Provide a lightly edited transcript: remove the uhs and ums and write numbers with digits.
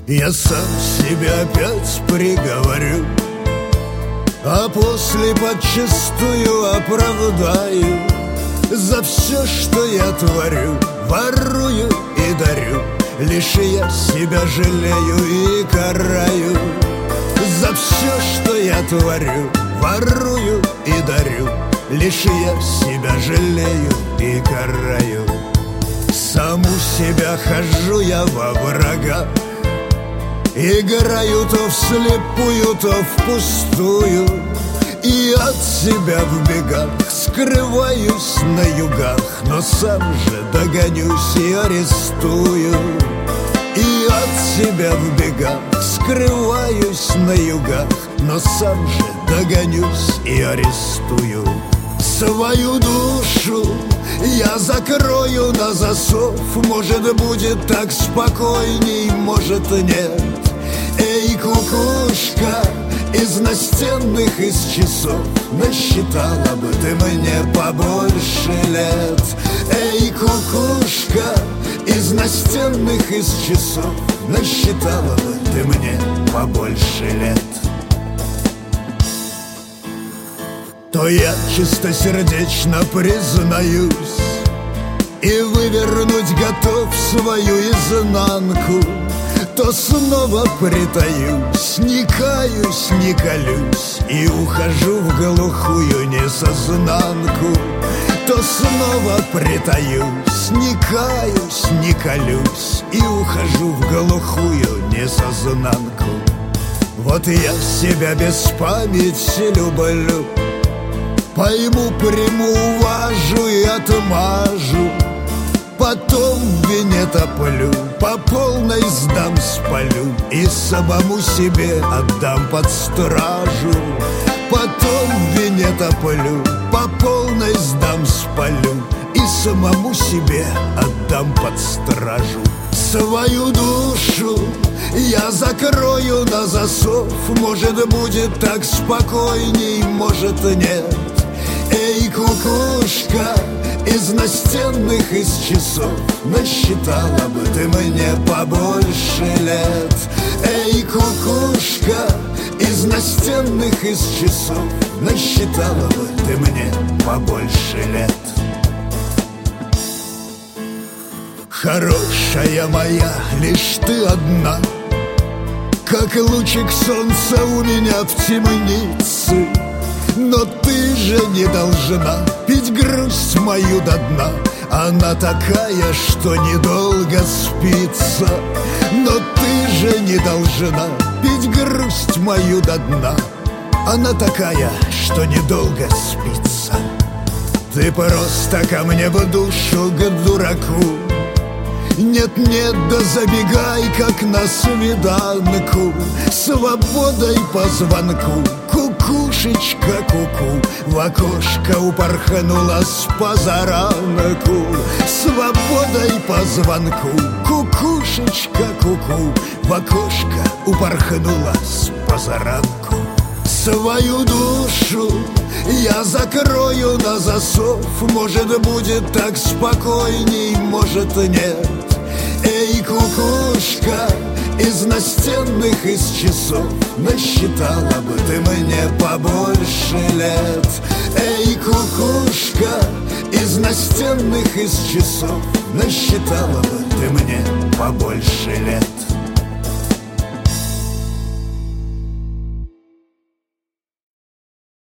Я сам себя опять приговорю, а после подчистую оправдаю за все, что я творю, ворую и дарю. Лишь я себя жалею и караю за все, что я творю, ворую и дарю. Лишь я себя жалею и караю. Саму себя хожу я во врагах, играю то вслепую, то впустую, и от себя в бегах скрываюсь на югах, но сам же догонюсь и арестую. И от себя в бегах скрываюсь на югах, но сам же догонюсь и арестую. Свою душу я закрою на засов. Может, будет так спокойней, может, нет. Эй, кукушка, из настенных, из часов насчитала бы ты мне побольше лет. Эй, кукушка, из настенных, из часов насчитала бы ты мне побольше лет. То я чистосердечно признаюсь и вывернуть готов свою изнанку, то снова притаюсь, не каюсь, не колюсь и ухожу в глухую несознанку. То снова притаюсь, не каюсь, не колюсь и ухожу в глухую несознанку. Вот я себя без памяти люблю, пойму, приму, уважу и отмажу. Потом в вине топлю, по полной сдам, спалю и самому себе отдам под стражу. Потом в вине топлю, по полной сдам, спалю и самому себе отдам под стражу. Свою душу я закрою на засов. Может, будет так спокойней, может, нет. Эй, кукушка, из настенных, из часов насчитала бы ты мне побольше лет. Эй, кукушка, из настенных, из часов насчитала бы ты мне побольше лет. Хорошая моя, лишь ты одна, как лучик солнца у меня в темнице. Но ты же не должна пить грусть мою до дна. Она такая, что недолго спится. Но ты же не должна пить грусть мою до дна. Она такая, что недолго спится. Ты просто ко мне в душу, к дураку. Нет-нет, да забегай, как на свиданку. Свободой по звонку, кукушечка ку-ку, в окошко упорхнула с позаранку. Свободой по звонку, кукушечка ку-ку, в окошко упорхнула с позаранку. Свою душу я закрою на засов. Может, будет так спокойней, может, нет. Эй, кукушка, из настенных, из часов насчитала бы ты мне побольше лет. Эй, кукушка, из настенных, из часов насчитала бы ты мне побольше лет.